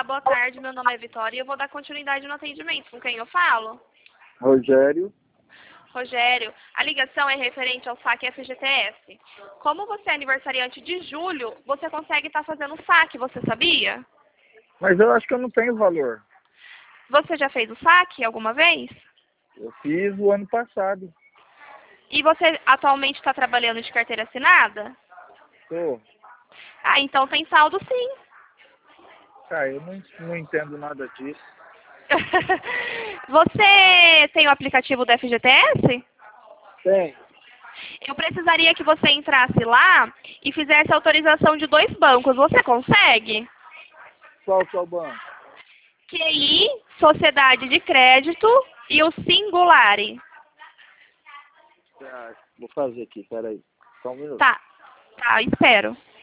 boa tarde. Meu nome é Vitória e eu vou dar continuidade no atendimento. Com quem eu falo? Rogério. Rogério, a ligação é referente ao saque FGTS. Como você é aniversariante de julho, você consegue estar fazendo saque, você sabia? Mas eu acho que eu não tenho valor. Você já fez o saque alguma vez? Eu fiz o ano passado. E você atualmente está trabalhando de carteira assinada? Tô. Ah, então tem saldo sim. Cara, eu não entendo nada disso. Você tem o aplicativo do FGTS? Tem. Eu precisaria que você entrasse lá e fizesse autorização de 2 bancos. Você consegue? Qual que é o banco? QI, Sociedade de Crédito e o Singulari. Vou fazer aqui, peraí. Só um minuto. Tá, espero.